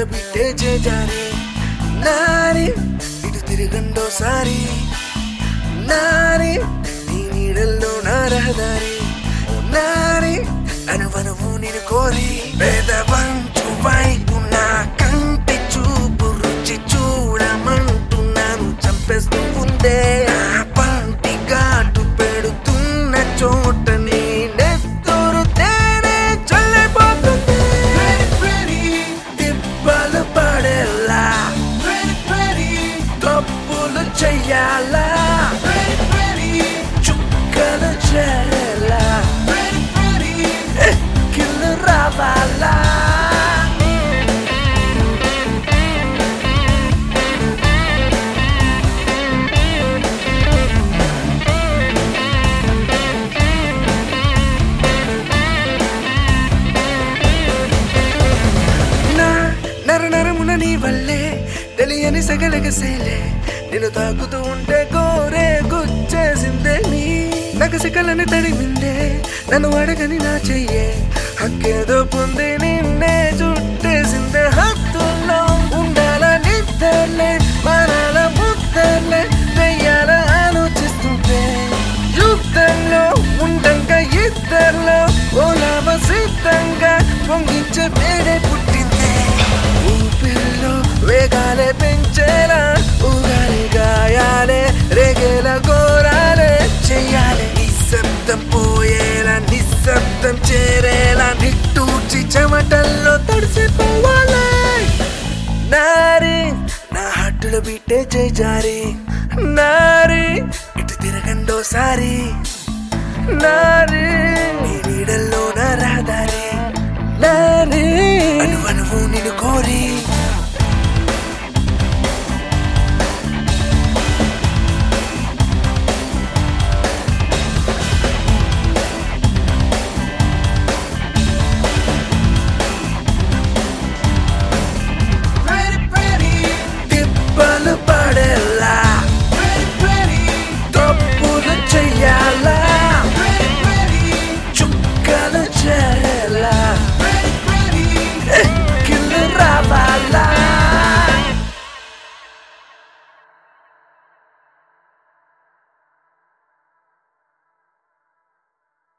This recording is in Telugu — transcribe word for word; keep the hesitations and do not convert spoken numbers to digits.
బిట్టే చేజారే నారి ఇటు తిరగండోసారి నారి నీ నీడల్లో నా రహదారి నారి అనువనువు నేను కోరి పేదవంచు వైపు నా కంటి చూపు రుచి చూడమంటున్నాను చంపేస్తూ ఉందే నా పంటి ఘాటు పెడుతున్న చోట నీ నెత్తూరు తేనే చల్లిపోతుంది దిబ్బలు పడేలా తప్పులు చెయ్యాలా చుక్కలు చేరేలా ఎక్కిళ్ళు రావాలా నర నరమున నీ వల్లే తెలియని సగలగసేలే నేను తాకుతూ ఉంటే కోరే గుచ్చేసిందే నీ నగసికలని తడిమిందే నన్ను అడగని నా చెయ్యే హక్కేదో పొంది నిన్నే చుట్టేసిందే హత్తుల్లో ఉండాల నిద్దర్లే మనాల ముద్దర్లే వెయ్యాల ఆలోచిస్తుంటే యుద్ధంలో ఉండంగా ఇద్దర్లో ఓలావ సిద్ధంగా పొంగించే వేరే పుట్టిందే ఊపిరిలో వేగాలే పెంచేలా ఊగాలి గాయాలే రేగేల ఘోరాలే చెయ్యాలి నిశ్శబ్దం పోయేలా నిశ్శబ్దం చేరేలా నిట్టూర్చి చెమటల్లో తడిసిపోవాలి నారి నా హట్టులో బిట్టే చేజారి నారి ఇటు తిరగండోసారి నారి